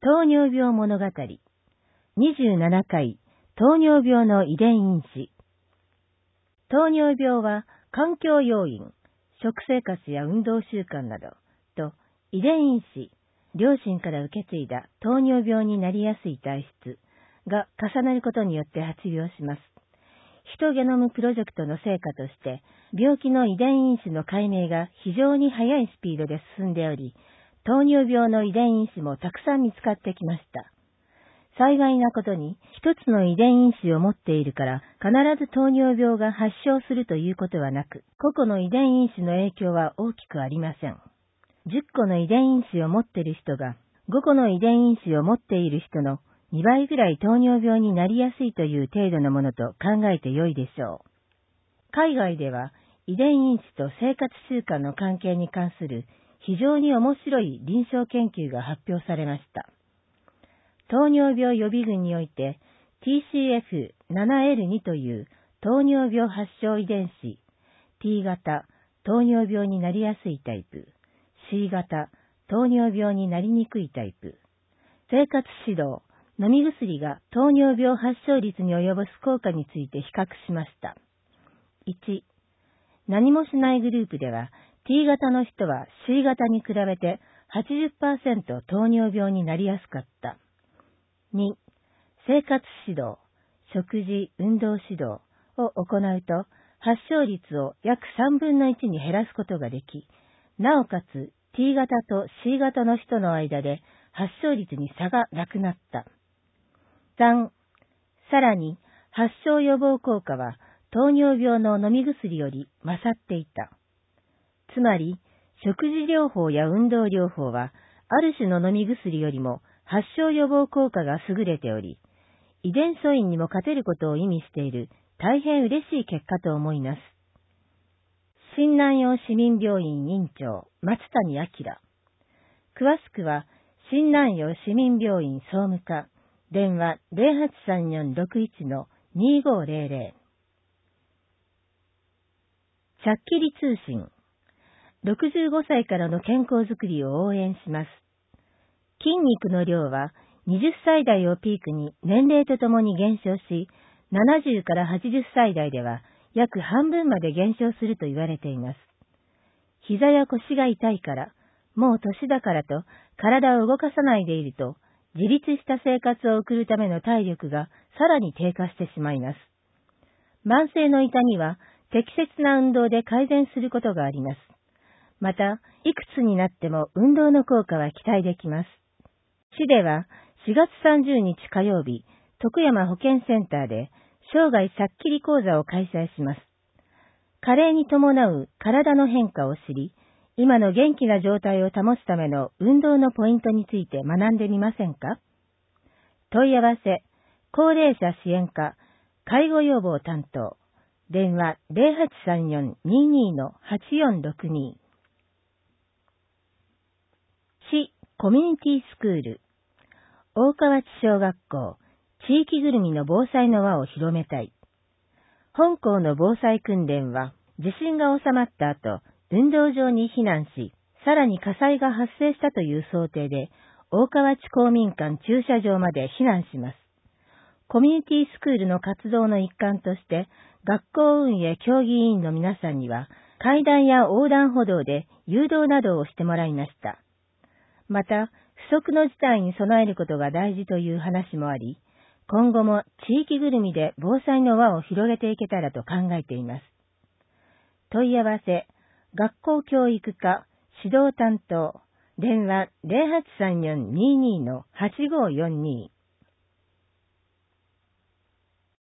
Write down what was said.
糖尿病物語27回糖尿病の遺伝因子。糖尿病は環境要因、食生活や運動習慣などと遺伝因子、両親から受け継いだ糖尿病になりやすい体質が重なることによって発病します。ヒトゲノムプロジェクトの成果として病気の遺伝因子の解明が非常に速いスピードで進んでおり、糖尿病の遺伝因子もたくさん見つかってきました。幸いなことに、一つの遺伝因子を持っているから必ず糖尿病が発症するということはなく、個々の遺伝因子の影響は大きくありません。10個の遺伝因子を持っている人が、5個の遺伝因子を持っている人の2倍ぐらい糖尿病になりやすいという程度のものと考えてよいでしょう。海外では遺伝因子と生活習慣の関係に関する非常に面白い臨床研究が発表されました。糖尿病予備群において TCF7L2 という糖尿病発症遺伝子、T 型糖尿病になりやすいタイプ、C 型糖尿病になりにくいタイプ、生活指導、飲み薬が糖尿病発症率に及ぼす効果について比較しました。1、何もしないグループでは T 型の人は C 型に比べて 80% 糖尿病になりやすかった。2、生活指導、食事、運動指導を行うと発症率を約3分の1に減らすことができ、なおかつ T 型と C 型の人の間で発症率に差がなくなった。3、さらに発症予防効果は糖尿病の飲み薬より勝っていた。つまり、食事療法や運動療法はある種の飲み薬よりも発症予防効果が優れており、遺伝素因にも勝てることを意味している大変嬉しい結果と思います。新南陽市民病院院長松谷明。詳しくは新南陽市民病院総務課電話 083461-2500。ちゃっきり通信。65歳からの健康づくりを応援します。筋肉の量は20歳代をピークに年齢とともに減少し、70から80歳代では約半分まで減少すると言われています。膝や腰が痛いから、もう年だからと体を動かさないでいると、自立した生活を送るための体力がさらに低下してしまいます。慢性の痛みは適切な運動で改善することがあります。また、いくつになっても運動の効果は期待できます。市では4月30日火曜日、徳山保健センターで生涯さっきり講座を開催します。加齢に伴う体の変化を知り、今の元気な状態を保つための運動のポイントについて学んでみませんか？問い合わせ、高齢者支援課、介護予防担当、電話 0834-22-8462。市コミュニティスクール、大川内小学校、地域ぐるみの防災の輪を広めたい。本校の防災訓練は、地震が収まった後、運動場に避難し、さらに火災が発生したという想定で、大川内公民館駐車場まで避難します。コミュニティスクールの活動の一環として、学校運営協議委員の皆さんには、階段や横断歩道で誘導などをしてもらいました。また、不測の事態に備えることが大事という話もあり、今後も地域ぐるみで防災の輪を広げていけたらと考えています。問い合わせ、学校教育課、指導担当、電話 0834-22-8542。